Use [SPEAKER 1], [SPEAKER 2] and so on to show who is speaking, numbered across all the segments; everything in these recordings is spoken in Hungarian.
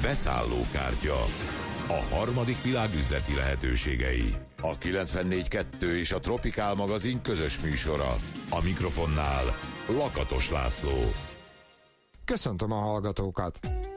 [SPEAKER 1] Beszállókártya. A harmadik világ üzleti lehetőségei. A 94.2 és a Tropikál magazin közös műsora. A mikrofonnál Lakatos László.
[SPEAKER 2] Köszöntöm a hallgatókat!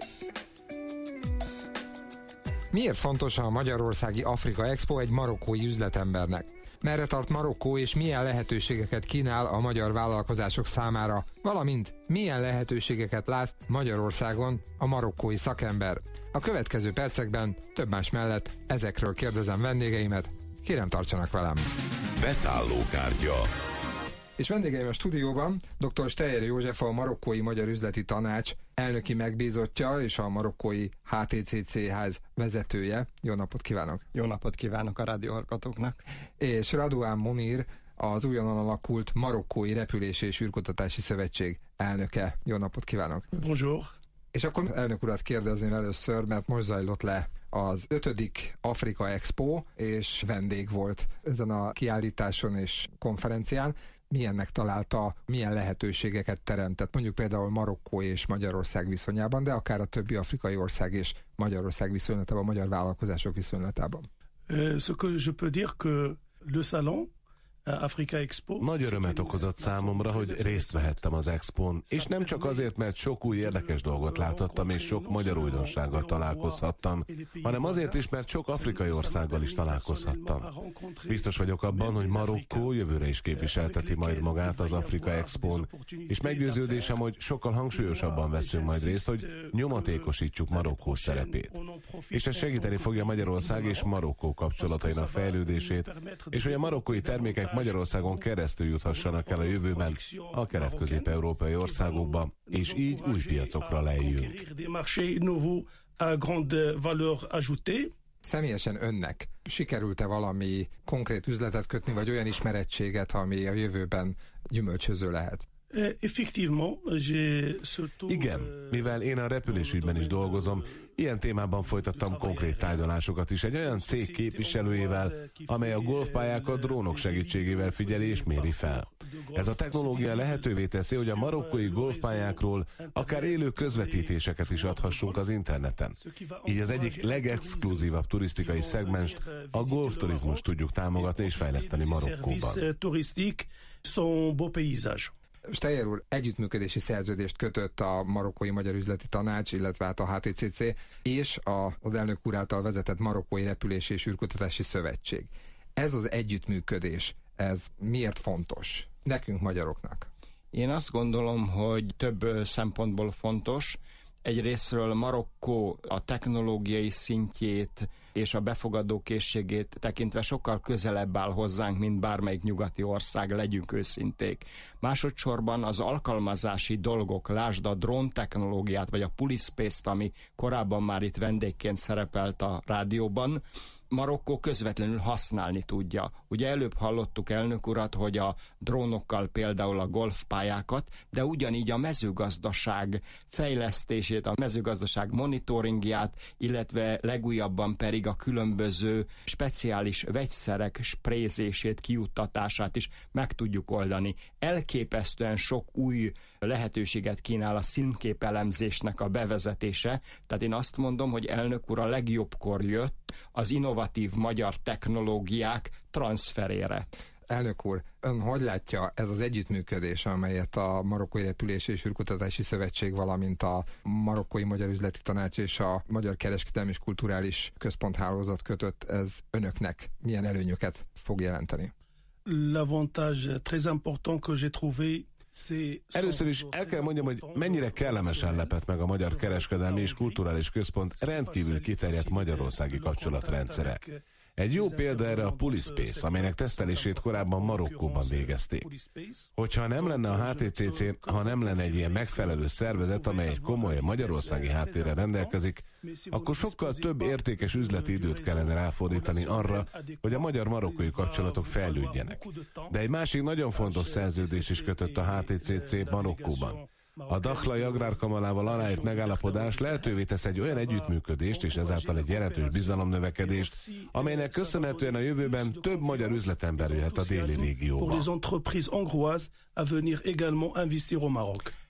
[SPEAKER 2] Miért fontos a Magyarországi Afrika Expo egy marokkói üzletembernek? Merre tart Marokkó és milyen lehetőségeket kínál a magyar vállalkozások számára, valamint milyen lehetőségeket lát Magyarországon a marokkói szakember? A következő percekben több más mellett ezekről kérdezem vendégeimet, kérem tartsanak velem!
[SPEAKER 1] Beszállókártya.
[SPEAKER 2] És vendégeim a stúdióban dr. Steyer József, a Marokkói Magyar Üzleti Tanács elnöki megbízottja és a marokkói HTCC ház vezetője. Jó napot kívánok!
[SPEAKER 3] Jó napot kívánok a rádióhallgatóknak!
[SPEAKER 2] És Radouan Monir, az újonnan alakult Marokkói Repülési és űrkutatási szövetség elnöke. Jó napot kívánok!
[SPEAKER 4] Bonjour!
[SPEAKER 2] És akkor elnök urat kérdezném először, mert most zajlott le az 5. Afrika Expo, és vendég volt ezen a kiállításon és konferencián. Milyennek találta, milyen lehetőségeket teremtett, mondjuk például Marokkó és Magyarország viszonyában, de akár a többi afrikai ország és Magyarország viszonylatában, a magyar vállalkozások viszonylatában?
[SPEAKER 4] Ce que je peux dire que le salon Afrika Expo.
[SPEAKER 5] Nagy örömet okozott számomra, hogy részt vehettem az Expón, és nem csak azért, mert sok új érdekes dolgot láthattam, és sok magyar újdonsággal találkozhattam, hanem azért is, mert sok afrikai országgal is találkozhattam. Biztos vagyok abban, hogy Marokkó jövőre is képviselteti majd magát az Afrika Expón, és meggyőződésem, hogy sokkal hangsúlyosabban veszünk majd részt, hogy nyomatékosítsuk Marokkó szerepét. És ez segíteni fogja Magyarország és Marokkó kapcsolatainak fejlődését, és hogy a marokkói termékek Magyarországon keresztül juthassanak el a jövőben a kelet-közép-európai országokba, és így új piacokra lejjünk.
[SPEAKER 2] Személyesen önnek sikerült-e valami konkrét üzletet kötni, vagy olyan ismerettséget, ami a jövőben gyümölcsöző lehet?
[SPEAKER 5] Igen, mivel én a repülésügyben is dolgozom, ilyen témában folytattam konkrét tárgyalásokat is egy olyan cég képviselőjével, amely a golfpályákat drónok segítségével figyeli és méri fel. Ez a technológia lehetővé teszi, hogy a marokkói golfpályákról akár élő közvetítéseket is adhassunk az interneten. Így az egyik legexkluzívabb turisztikai szegmenst, a golfturizmust tudjuk támogatni és fejleszteni Marokkóban.
[SPEAKER 2] Steyer úr együttműködési szerződést kötött a Marokkói Magyar Üzleti Tanács, illetve hát a HTCC és az elnök úr által vezetett Marokkói Repülési és űrkutatási szövetség. Ez az együttműködés, ez miért fontos nekünk magyaroknak?
[SPEAKER 3] Én azt gondolom, hogy több szempontból fontos. Egyrészről Marokkó a technológiai szintjét és a befogadó készségét tekintve sokkal közelebb áll hozzánk, mint bármelyik nyugati ország, legyünk őszinték. Másodszorban az alkalmazási dolgok, lásd a drón technológiát, vagy a Pulispace-t, ami korábban már itt vendégként szerepelt a rádióban, Marokkó közvetlenül használni tudja. Ugye előbb hallottuk elnök urat, hogy a drónokkal például a golfpályákat, de ugyanígy a mezőgazdaság fejlesztését, a mezőgazdaság monitoringját, illetve legújabban pedig a különböző speciális vegyszerek sprézését, kijuttatását is meg tudjuk oldani. Elképesztően sok új lehetőséget kínál a színképelemzésnek a bevezetése, tehát én azt mondom, hogy elnök úr a legjobbkor jött az innovatív magyar technológiák transferére.
[SPEAKER 2] Elnök úr, ön hogy látja ez az együttműködés, amelyet a Marokkói Repülési és űrkutatási szövetség, valamint a Marokkói Magyar Üzleti Tanács és a Magyar Kereskedelmi és Kulturális Központhálózat kötött, ez önöknek milyen előnyöket fog jelenteni?
[SPEAKER 4] L'avantage très important que j'ai trouvé.
[SPEAKER 5] Először is el kell mondjam, hogy mennyire kellemesen lepett meg a Magyar Kereskedelmi és Kulturális Központ rendkívül kiterjedt magyarországi kapcsolatrendszere. Egy jó példa erre a Pulispace, amelynek tesztelését korábban Marokkóban végezték. Hogyha nem lenne a HTCC, ha nem lenne egy ilyen megfelelő szervezet, amely egy komoly magyarországi háttérrel rendelkezik, akkor sokkal több értékes üzleti időt kellene ráfordítani arra, hogy a magyar-marokkói kapcsolatok fejlődjenek. De egy másik nagyon fontos szerződés is kötött a HTCC Marokkóban. A Dakhlai Agrárkamarával aláírt megállapodás lehetővé tesz egy olyan együttműködést és ezáltal egy jelentős bizalomnövekedést, amelynek köszönhetően a jövőben több magyar üzletember jöhet a déli régióba.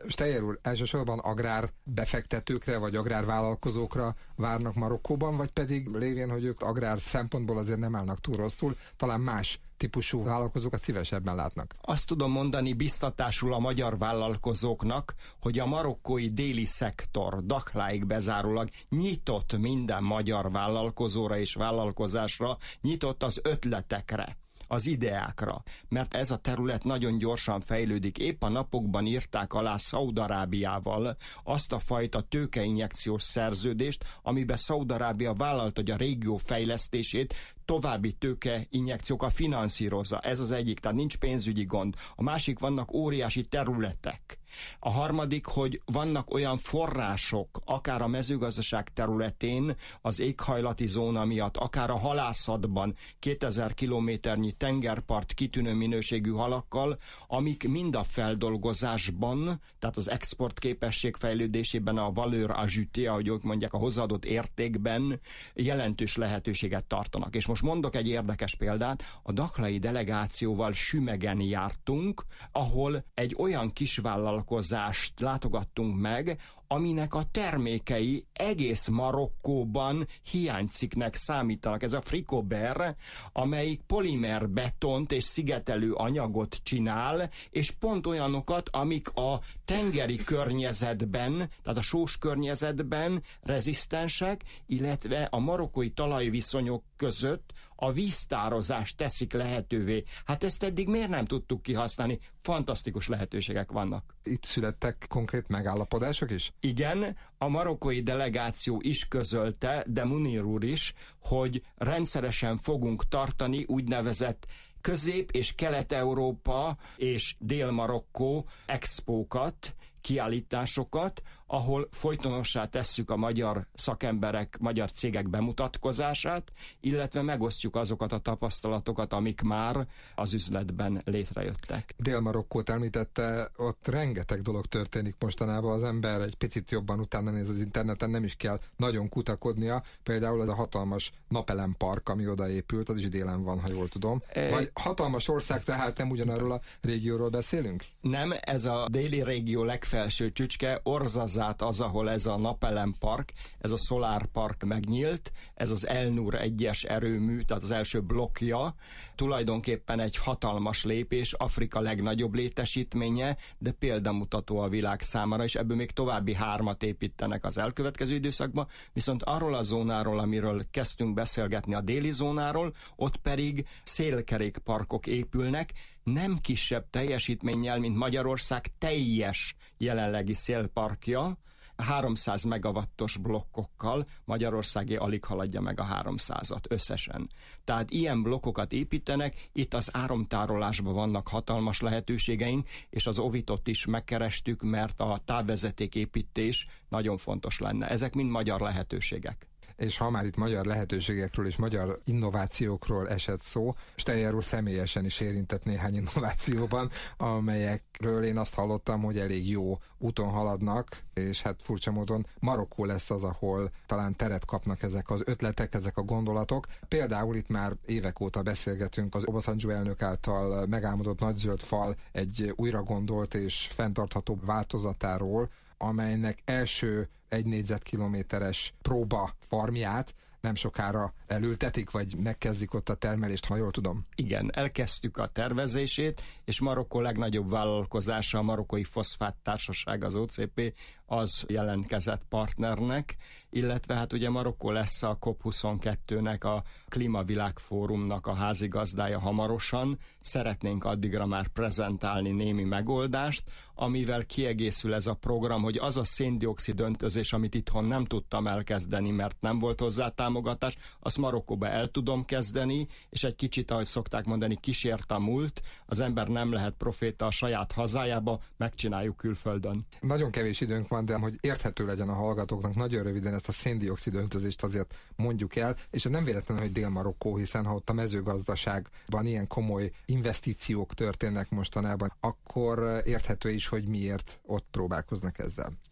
[SPEAKER 2] Steyer úr, elsősorban agrárbefektetőkre vagy agrárvállalkozókra várnak Marokkóban, vagy pedig lévén, hogy ők agrár szempontból azért nem állnak túl rosszul, talán más típusú vállalkozókat szívesebben látnak?
[SPEAKER 3] Azt tudom mondani biztatásul a magyar vállalkozóknak, hogy a marokkói déli szektor Dakhláig bezárólag nyitott minden magyar vállalkozóra és vállalkozásra, nyitott az ötletekre, az ideákra, mert ez a terület nagyon gyorsan fejlődik. Épp a napokban írták alá Szaúd-Arábiával azt a fajta tőkeinjekciós szerződést, amiben Szaúd-Arábia vállalt, hogy a régió fejlesztését további tőkeinjekciókkal finanszírozza. Ez az egyik, tehát nincs pénzügyi gond. A másik, vannak óriási területek. A harmadik, hogy vannak olyan források, akár a mezőgazdaság területén, az éghajlati zóna miatt, akár a halászatban 2000 kilométernyi tengerpart kitűnő minőségű halakkal, amik mind a feldolgozásban, tehát az exportképesség fejlődésében, a valeur ajoutée, ahogy ők mondják, a hozzáadott értékben jelentős lehetőséget tartanak. És most mondok egy érdekes példát, a dakhlai delegációval Sümegen jártunk, ahol egy olyan kisvállalkozást látogattunk meg, aminek a termékei egész Marokkóban hiánycikknek számítanak. Ez a Fricober, amelyik polimer betont és szigetelő anyagot csinál, és pont olyanokat, amik a tengeri környezetben, tehát a sós környezetben rezisztensek, illetve a marokkói talajviszonyok között a víztározást teszik lehetővé. Hát ezt eddig miért nem tudtuk kihasználni? Fantasztikus lehetőségek vannak.
[SPEAKER 2] Itt születtek konkrét megállapodások is?
[SPEAKER 3] Igen, a marokkói delegáció is közölte, de Munir úr is, hogy rendszeresen fogunk tartani úgynevezett Közép- és Kelet-Európa és Dél-Marokkó expókat, kiállításokat, ahol folytonossá tesszük a magyar szakemberek, magyar cégek bemutatkozását, illetve megosztjuk azokat a tapasztalatokat, amik már az üzletben létrejöttek.
[SPEAKER 2] Dél-Marokkót említette, ott rengeteg dolog történik mostanában, az ember egy picit jobban utána néz az interneten, nem is kell nagyon kutakodnia, például az a hatalmas napelempark, ami odaépült, az is délen van, ha jól tudom. Vagy hatalmas ország, tehát nem ugyanarról a régióról beszélünk?
[SPEAKER 3] Nem, ez a déli régió legfelső csücske, Orzazát az, ahol ez a napelempark, ez a szolárpark megnyílt, ez az El Nur 1-es erőmű, tehát az első blokkja, tulajdonképpen egy hatalmas lépés, Afrika legnagyobb létesítménye, de példamutató a világ számára, és ebből még további 3 építenek az elkövetkező időszakban, viszont arról a zónáról, amiről kezdtünk beszélgetni, a déli zónáról, ott pedig szélkerékparkok épülnek, nem kisebb teljesítménnyel, mint Magyarország teljes jelenlegi szélparkja, 300 megawattos blokkokkal, Magyarországé alig haladja meg a 300-at összesen. Tehát ilyen blokkokat építenek, itt az áramtárolásban vannak hatalmas lehetőségeink, és az Ovitot is megkerestük, mert a távvezetéképítés nagyon fontos lenne. Ezek mind magyar lehetőségek.
[SPEAKER 2] És ha már itt magyar lehetőségekről és magyar innovációkról esett szó, Steyer úr személyesen is érintett néhány innovációban, amelyekről én azt hallottam, hogy elég jó úton haladnak, és hát furcsa módon Marokkó lesz az, ahol talán teret kapnak ezek az ötletek, ezek a gondolatok. Például itt már évek óta beszélgetünk az Obasanjo elnök által megálmodott nagyzöld fal egy újra gondolt és fenntartható változatáról, amelynek első 1 négyzetkilométeres próba farmját nem sokára elültetik, vagy megkezdik ott a termelést, ha jól tudom.
[SPEAKER 3] Igen, elkezdtük a tervezését, és Marokkó legnagyobb vállalkozása, a Marokkói Foszfát Társaság, az OCP, az jelentkezett partnernek, illetve hát ugye Marokkó lesz a COP22-nek, a Klímavilágfórumnak a házigazdája hamarosan. Szeretnénk addigra már prezentálni némi megoldást, amivel kiegészül ez a program, hogy az a szén-dioxid öntözés, amit itthon nem tudtam elkezdeni, mert nem volt hozzá támogatás, azt Marokkóba el tudom kezdeni, és egy kicsit, ahogy szokták mondani, kísért a múlt, az ember nem lehet proféta a saját hazájába, megcsináljuk külföldön.
[SPEAKER 2] Nagyon kevés időnk van, de hogy érthető legyen a hallgatóknak, nagyon röviden ezt a szén-dioxid öntözést azért mondjuk el, és nem véletlenül, hogy Dél-Marokkó, hiszen ha ott a mezőgazdaságban ilyen komoly investíciók történnek mostanában, akkor érthető is, hogy miért ott próbálkoznak ezzel.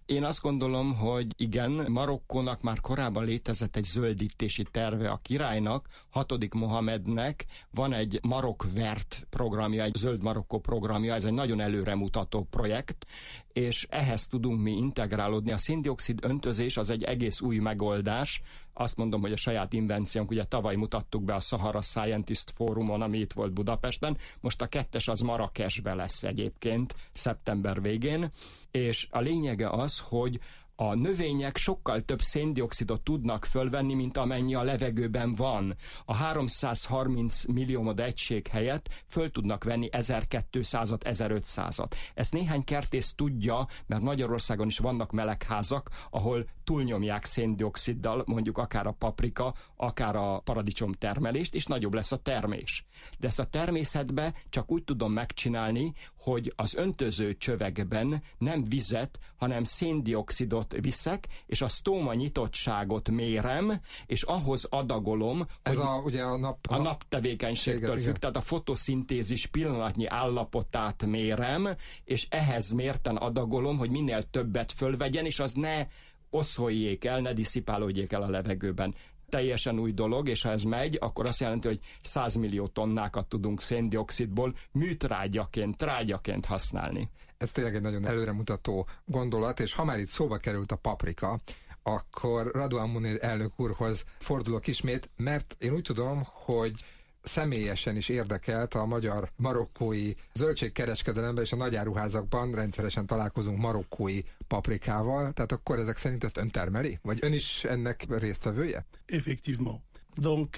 [SPEAKER 3] Én azt gondolom, hogy igen, Marokkónak már korábban létezett egy zöldítési terve a királynak, 6. Mohamednek van egy Marokkvert programja, egy Zöld Marokkó programja, ez egy nagyon előremutató projekt, és ehhez tudunk mi integrálódni. A szén-dioxid öntözés az egy egész új megoldás, azt mondom, hogy a saját invenciónk, ugye tavaly mutattuk be a Sahara Scientist Fórumon, ami itt volt Budapesten, most a 2. az Marrakesbe lesz egyébként szeptember végén, és a lényege az, hogy a növények sokkal több szén-dioxidot tudnak fölvenni, mint amennyi a levegőben van. A 330 milliómod egység helyett föl tudnak venni 1200-at, 1500-at. Ezt néhány kertész tudja, mert Magyarországon is vannak melegházak, ahol túlnyomják szén-dioxiddal, mondjuk akár a paprika, akár a paradicsom termelést, és nagyobb lesz a termés. De ezt a természetben csak úgy tudom megcsinálni, hogy az öntöző csövekben nem vizet, hanem szén-dioxidot viszek, és a sztóma nyitottságot mérem, és ahhoz adagolom,
[SPEAKER 2] ez ugye a
[SPEAKER 3] naptevékenységtől függ, tehát a fotoszintézis pillanatnyi állapotát mérem, és ehhez mérten adagolom, hogy minél többet fölvegyen, és az ne oszholjék el, ne diszipálódjék el a levegőben. Teljesen új dolog, és ha ez megy, akkor azt jelenti, hogy 100 millió tonnákat tudunk szén-dioxidból trágyaként használni.
[SPEAKER 2] Ez tényleg egy nagyon előremutató gondolat, és ha már itt szóba került a paprika, akkor Radouan Munir elnök úrhoz fordulok ismét, mert én úgy tudom, hogy személyesen is érdekelt a magyar-marokkói zöldségkereskedelemben, és a nagyáruházakban rendszeresen találkozunk marokkói paprikával, tehát akkor ezek szerint ezt ön termeli? Vagy ön is ennek résztvevője?
[SPEAKER 4] Effectivement. Donc,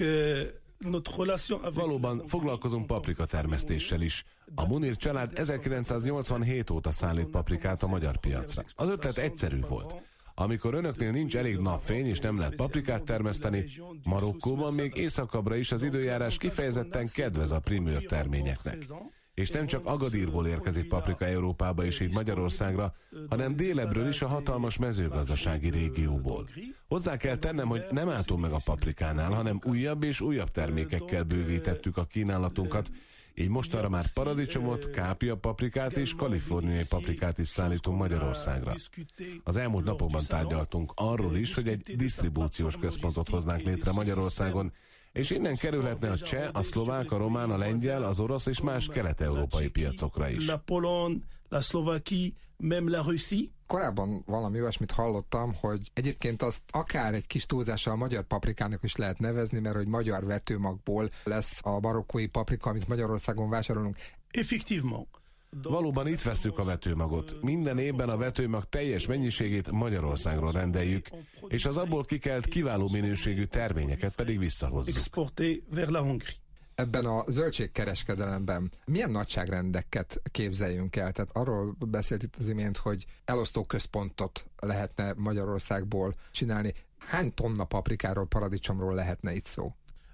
[SPEAKER 5] valóban foglalkozunk paprika termesztéssel is. A Munir család 1987 óta szállít paprikát a magyar piacra. Az ötlet egyszerű volt. Amikor önöknél nincs elég napfény és nem lehet paprikát termeszteni, Marokkóban még északabbra is az időjárás kifejezetten kedvez a primőr terményeknek. És nem csak Agadírból érkezik paprika Európába és így Magyarországra, hanem délebbről is a hatalmas mezőgazdasági régióból. Hozzá kell tennem, hogy nem álltunk meg a paprikánál, hanem újabb és újabb termékekkel bővítettük a kínálatunkat, így mostanra már paradicsomot, kápia paprikát és kaliforniai paprikát is szállítunk Magyarországra. Az elmúlt napokban tárgyaltunk arról is, hogy egy disztribúciós központot hoznánk létre Magyarországon, és innen kerülhetne a cseh, a szlovák, a román, a lengyel, az orosz és más kelet-európai piacokra is.
[SPEAKER 4] La Pologne, la Szlovákia, même la Russie.
[SPEAKER 2] Korábban valami olyasmit hallottam, hogy egyébként azt akár egy kis túlzással a magyar paprikának is lehet nevezni, mert hogy magyar vetőmagból lesz a marokkói paprika, amit Magyarországon vásárolunk.
[SPEAKER 4] Effectivement.
[SPEAKER 5] Valóban itt vesszük a vetőmagot. Minden évben a vetőmag teljes mennyiségét Magyarországról rendeljük, és az abból kikelt kiváló minőségű terményeket pedig visszahozzuk.
[SPEAKER 4] Exporté vers la Hongrie.
[SPEAKER 2] Ebben a zöldségkereskedelemben milyen nagyságrendeket képzeljünk el? Tehát arról beszélt itt az imént, hogy elosztó központot lehetne Magyarországból csinálni. Hány tonna paprikáról, paradicsomról lehetne itt szó?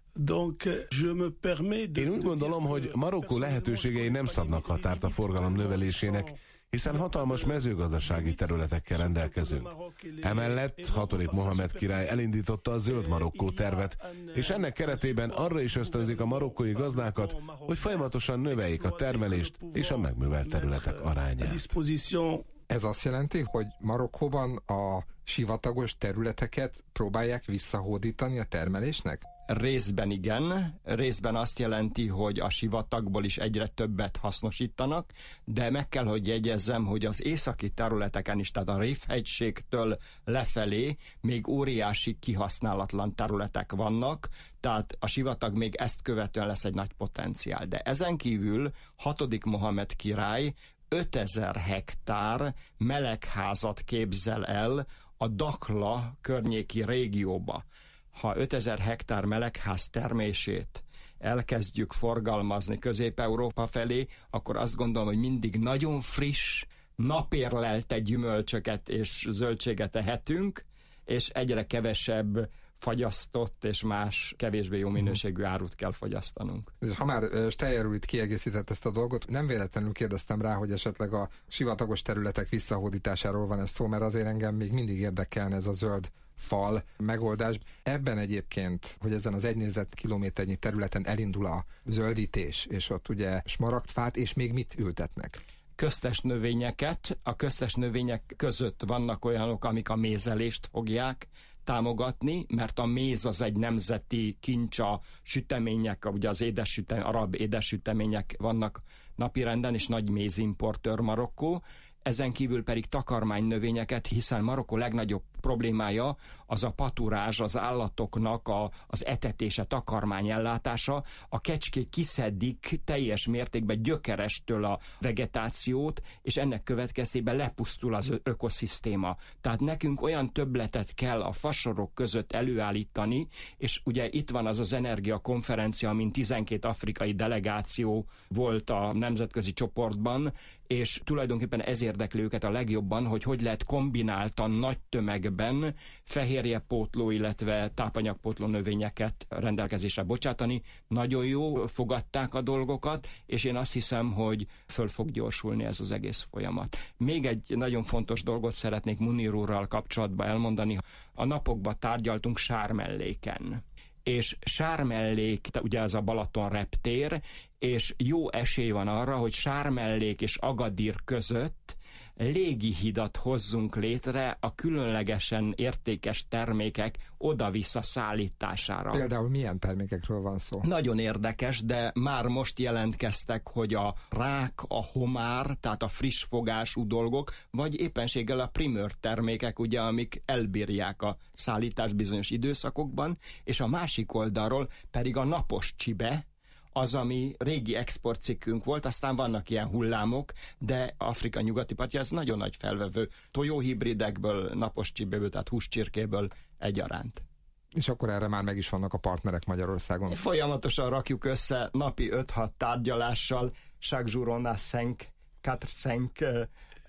[SPEAKER 5] Én úgy gondolom, hogy Marokkó lehetőségei nem szabnak határt a forgalom növelésének, hiszen hatalmas mezőgazdasági területekkel rendelkezünk. Emellett 6. Mohamed király elindította a Zöld Marokkó tervet, és ennek keretében arra is ösztönzik a marokkói gazdákat, hogy folyamatosan növeljék a termelést és a megművelt területek arányát.
[SPEAKER 2] Ez azt jelenti, hogy Marokkóban a sivatagos területeket próbálják visszahódítani a termelésnek?
[SPEAKER 3] Részben igen, részben azt jelenti, hogy a sivatagból is egyre többet hasznosítanak, de meg kell, hogy jegyezzem, hogy az északi területeken is, tehát a Rif-hegységtől lefelé még óriási kihasználatlan területek vannak, tehát a sivatag még ezt követően lesz egy nagy potenciál. De ezen kívül 6. Mohamed király 5000 hektár melegházat képzel el a Dakhla környéki régióba. Ha 5000 hektár melegház termését elkezdjük forgalmazni Közép-Európa felé, akkor azt gondolom, hogy mindig nagyon friss, napérlelte gyümölcsöket és zöldséget ehetünk, és egyre kevesebb fagyasztott és más kevésbé jó minőségű árut kell fogyasztanunk.
[SPEAKER 2] Ha már Steyer úr itt kiegészített ezt a dolgot, nem véletlenül kérdeztem rá, hogy esetleg a sivatagos területek visszahódításáról van ez szó, mert azért engem még mindig érdekelne ez a zöld fal megoldás. Ebben egyébként, hogy ezen az 1 négyzetkilométernyi területen elindul a zöldítés, és ott ugye smaragdfát, és még mit ültetnek?
[SPEAKER 3] köztes növényeket. A köztes növények között vannak olyanok, amik a mézelést fogják támogatni, mert a méz az egy nemzeti kincs, a sütemények, ugye az arab édessütemények vannak napirenden, és nagy mézimportőr Marokkó. Ezen kívül pedig takarmánynövényeket, hiszen Marokkó legnagyobb problémája az a paturázs, az állatoknak az etetése, takarmányellátása. A kecskék kiszedik teljes mértékben gyökerestől a vegetációt, és ennek következtében lepusztul az ökoszisztéma. Tehát nekünk olyan többletet kell a fasorok között előállítani, és ugye itt van az energiakonferencia, amin 12 afrikai delegáció volt a nemzetközi csoportban, és tulajdonképpen ez érdekli őket a legjobban, hogy lehet kombináltan nagy tömegben fehérjepótló, illetve tápanyagpótló növényeket rendelkezésre bocsátani. Nagyon jó fogadták a dolgokat, és én azt hiszem, hogy föl fog gyorsulni ez az egész folyamat. Még egy nagyon fontos dolgot szeretnék Munir úrral kapcsolatban elmondani. A napokban tárgyaltunk Sármelléken. És Sármellék, ugye ez a Balaton reptér, és jó esély van arra, hogy Sármellék és Agadir között légihidat hozzunk létre a különlegesen értékes termékek oda-vissza szállítására.
[SPEAKER 2] Például milyen termékekről van szó?
[SPEAKER 3] Nagyon érdekes, de már most jelentkeztek, hogy a rák, a homár, tehát a friss fogású dolgok, vagy éppenséggel a primőr termékek, ugye, amik elbírják a szállítás bizonyos időszakokban, és a másik oldalról pedig a napos csibe, az, ami régi exportcikkünk volt, aztán vannak ilyen hullámok, de Afrika nyugati partja ez nagyon nagy felvevő. Tojóhibridekből, napos csibéből, tehát húscsirkéből egyaránt.
[SPEAKER 2] És akkor erre már meg is vannak a partnerek Magyarországon.
[SPEAKER 3] Folyamatosan rakjuk össze napi 5-6 tárgyalással, chaque jour on a 4-5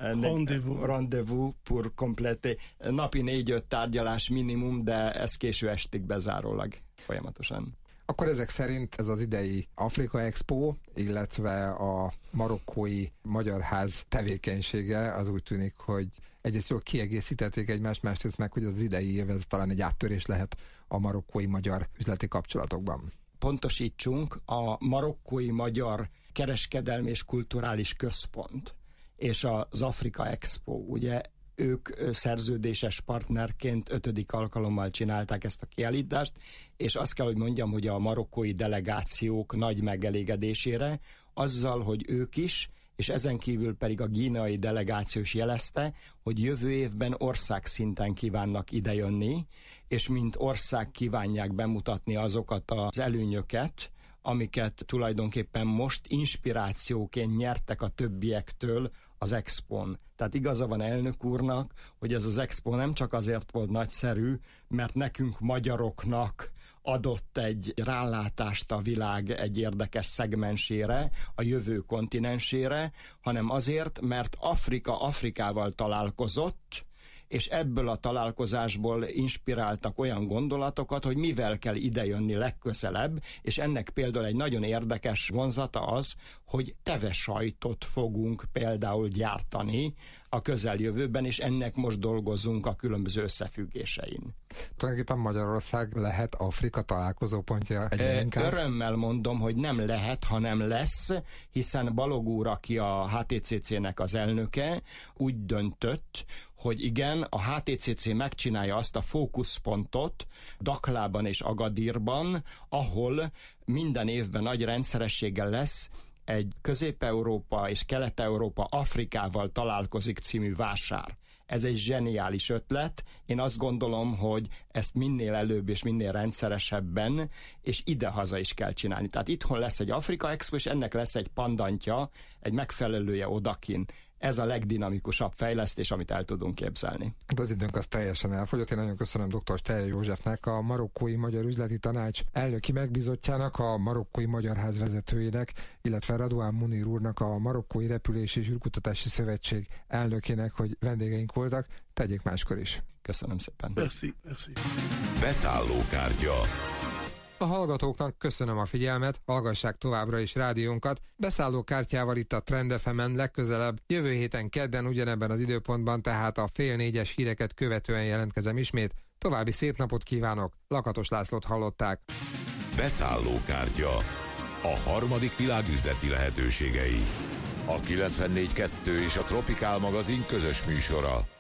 [SPEAKER 3] rendezvous pour compléter. Napi 4-5 tárgyalás minimum, de ez késő estig bezárólag folyamatosan.
[SPEAKER 2] Akkor ezek szerint ez az idei Afrika Expo, illetve a marokkói Magyar Ház tevékenysége az úgy tűnik, hogy egyrészt jól kiegészítették egymást, másrészt meg, hogy az idei év ez talán egy áttörés lehet a marokkói magyar üzleti kapcsolatokban.
[SPEAKER 3] Pontosítsunk, a marokkói magyar kereskedelmi és kulturális központ és az Afrika Expo, ugye ők szerződéses partnerként 5. alkalommal csinálták ezt a kiállítást, és azt kell, hogy mondjam, hogy a marokkói delegációk nagy megelégedésére, azzal, hogy ők is, és ezen kívül pedig a gíneai delegáció is jelezte, hogy jövő évben országszinten kívánnak idejönni, és mint ország kívánják bemutatni azokat az előnyöket, amiket tulajdonképpen most inspirációként nyertek a többiektől az Expon. Tehát igaza van elnök úrnak, hogy ez az Expo nem csak azért volt nagyszerű, mert nekünk magyaroknak adott egy rálátást a világ egy érdekes szegmensére, a jövő kontinensére, hanem azért, mert Afrika Afrikával találkozott, és ebből a találkozásból inspiráltak olyan gondolatokat, hogy mivel kell idejönni legközelebb, és ennek például egy nagyon érdekes vonzata az, hogy tevesajtot fogunk például gyártani a közeljövőben, és ennek most dolgozunk a különböző összefüggésein.
[SPEAKER 2] Tulajdonképpen Magyarország lehet Afrika találkozópontja egyre inkább?
[SPEAKER 3] Örömmel mondom, hogy nem lehet, hanem lesz, hiszen Balog úr, aki a HTCC-nek az elnöke, úgy döntött, hogy igen, a HTCC megcsinálja azt a fókuszpontot Daklában és Agadirban, ahol minden évben nagy rendszerességgel lesz egy Közép-Európa és Kelet-Európa Afrikával találkozik című vásár. Ez egy zseniális ötlet. Én azt gondolom, hogy ezt minél előbb és minél rendszeresebben és idehaza is kell csinálni. Tehát itthon lesz egy Afrika Expo, és ennek lesz egy pandantja, egy megfelelője odakin. Ez a legdinamikusabb fejlesztés, amit el tudunk képzelni.
[SPEAKER 2] De az időnk az teljesen elfogyott. Én nagyon köszönöm dr. Steyer Józsefnek, a Marokkói Magyar Üzleti Tanács elnöki megbízottjának, a Marokkói Magyar Ház vezetőjének, illetve Radouan Munir úrnak, a Marokkói Repülési és űrkutatási szövetség elnökének, hogy vendégeink voltak. Tegyék máskor is.
[SPEAKER 3] Köszönöm szépen.
[SPEAKER 4] Merci, merci.
[SPEAKER 1] Beszállókártya.
[SPEAKER 2] A hallgatóknak köszönöm a figyelmet, hallgassák továbbra is rádiónkat. Beszállókártyával itt a Trend FM-en legközelebb, jövő héten kedden ugyanebben az időpontban, tehát a 3:30 híreket követően jelentkezem ismét. További szép napot kívánok, Lakatos Lászlót hallották.
[SPEAKER 1] Beszállókártya. A harmadik világ üzleti lehetőségei. A 94.2 és a Tropikál magazin közös műsora.